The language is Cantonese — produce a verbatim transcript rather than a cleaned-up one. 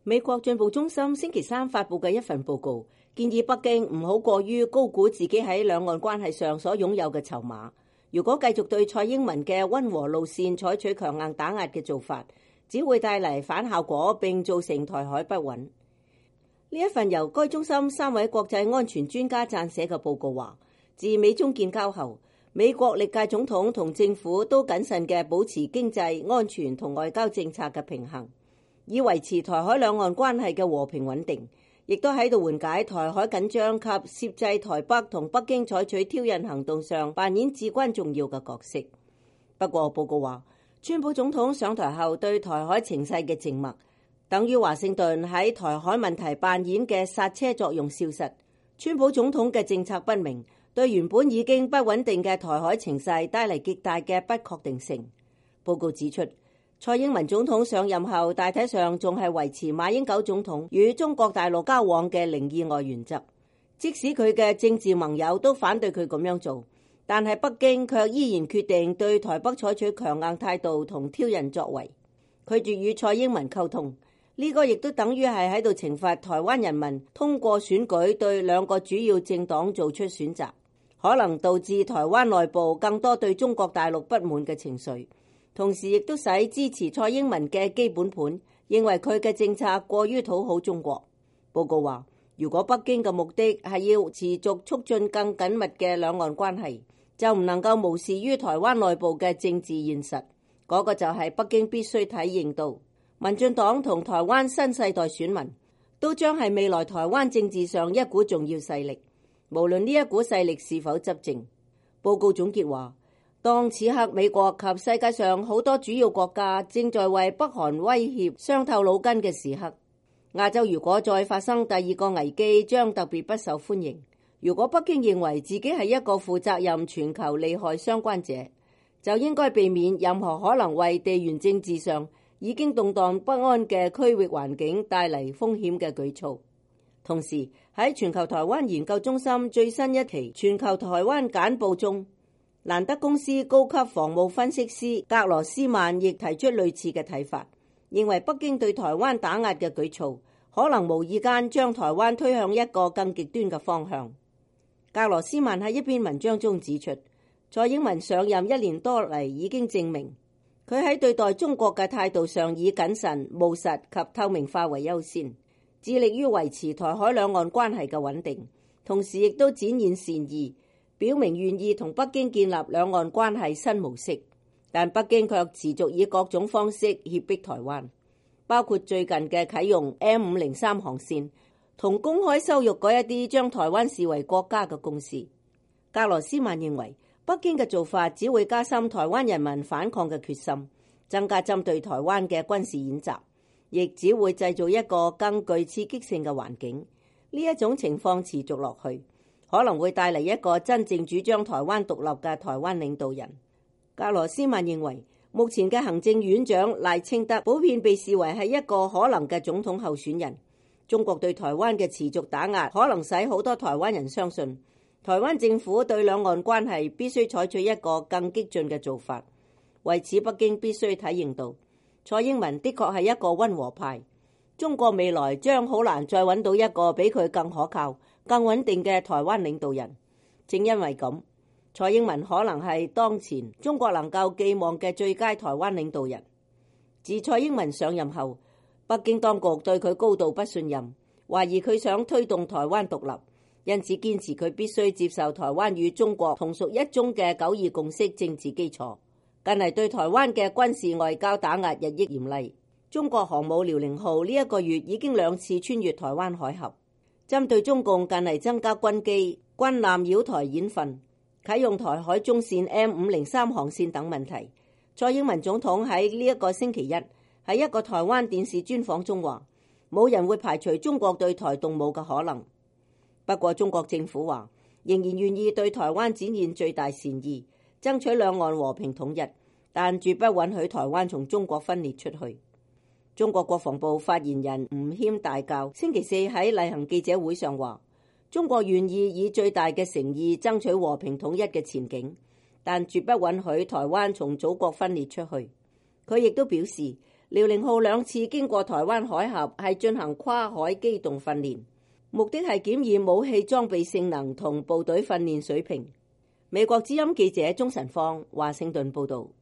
美國進步中心星期三發佈嘅一份報告，建議北京唔好過於高估自己喺兩岸關係上所擁有嘅籌碼。如果繼續對蔡英文嘅溫和路線採取強硬打壓嘅做法，只會帶嚟反效果，並造成台海不穩。呢一份由該中心三位國際安全專家撰寫嘅報告話，自美中建交後，美國歷屆總統同政府都謹慎嘅保持經濟、安全同外交政策嘅平衡，以維持台海兩岸關係嘅和平穩定，亦都喺度緩解台海緊張及攝制台北同北京採取挑釁行動上扮演至關重要嘅角色。不過報告話，川普總統上台後對台海情勢嘅靜默，等於華盛頓喺台海問題扮演嘅剎車作用消失。川普總統嘅政策不明，對原本已經不穩定嘅台海情勢帶嚟極大嘅不確定性。報告指出，蔡英文總統上任後，大體上仲係維持馬英九總統與中國大陸交往嘅零意外原則，即使佢嘅政治盟友都反對佢咁樣做，但係北京卻依然決定對台北採取強硬態度同挑釁作為，拒絕與蔡英文溝通。呢個亦都等於係喺度懲罰台灣人民通過選舉對兩個主要政黨做出選擇，可能導致台灣內部更多對中國大陸不滿嘅情緒。同時亦都使支持蔡英文嘅基本盤認為佢嘅政策過於討好中國。報告話，如果北京嘅目的係要持續促進更緊密嘅兩岸關係，就唔能夠無視於台灣內部嘅政治現實。嗰個就係北京必須體認到，民進黨同台灣新世代選民都將係未來台灣政治上一股重要勢力，無論呢一股勢力是否執政。報告總結話，當此刻美國及世界上好多主要國家正在為北韓威脅傷透腦筋嘅時刻，亞洲如果再發生第二個危機，將特別不受歡迎。如果北京認為自己係一個負責任全球利害相關者，就應該避免任何可能為地緣政治上已經動盪不安嘅區域環境帶嚟風險嘅舉措。同時喺全球台灣研究中心最新一期全球台灣簡報中，蘭德公司高級防務分析師格羅斯曼亦提出類似嘅睇法，認為北京對台灣打壓嘅舉措可能無意間將台灣推向一個更極端嘅方向。格羅斯曼喺一篇文章中指出，蔡英文上任一年多嚟已經證明，佢喺對待中國嘅態度上以謹慎、務實及透明化為優先，致力於維持台海兩岸關係嘅穩定，同時亦都展現善意，表明願意同北京建立兩岸關係新模式。但北京卻持續以各種方式脅迫台灣，包括最近嘅啟用 M 五零三航線，同公開羞辱嗰一啲將台灣視為國家嘅公司。格羅斯曼認為，北京嘅做法只會加深台灣人民反抗嘅決心，增加針對台灣嘅軍事演習，亦只會製造一個更具刺激性嘅環境。呢一種情況持續落去，可能會帶嚟一個真正主張台灣獨立嘅台灣領導人。格羅斯曼認為，目前嘅行政院長賴清德普遍被視為係一個可能嘅總統候選人。中國對台灣嘅持續打壓，可能使好多台灣人相信，台灣政府對兩岸關係必須採取一個更激進嘅做法。為此，北京必須體認到，蔡英文的確係一個溫和派。中國未來將好難再揾到一個比佢更可靠、更穩定嘅台灣領導人。正因為咁，蔡英文可能係當前中國能夠寄望嘅最佳台灣領導人。自蔡英文上任後，北京當局對佢高度不信任，懷疑佢想推動台灣獨立，因此堅持佢必須接受台灣與中國同屬一中嘅九二共識政治基礎。近嚟對台灣嘅軍事外交打壓日益嚴厲，中國航母遼寧號呢一個月已經兩次穿越台灣海峽，針對中共近嚟增加軍機、軍艦繞台演訓、啟用台海中線 M 五零三航線等問題。蔡英文總統喺呢一個星期一喺一個台灣電視專訪中話，冇人會排除中國對台動武嘅可能。不過中國政府話，仍然願意對台灣展現最大善意，爭取兩岸和平統一，但絕不允許台灣從中國分裂出去。中國國防部發言人吳謙大校星期四喺例行記者會上話，中國願意以最大嘅誠意爭取和平統一嘅前景，但絕不允許台灣從祖國分裂出去。佢亦都表示， 遼寧號兩次經過台灣海峽，係進行跨海機動訓練，目的係檢驗武器裝備性能同部隊訓練水平。美國之音記者鍾晨芳華盛頓報道。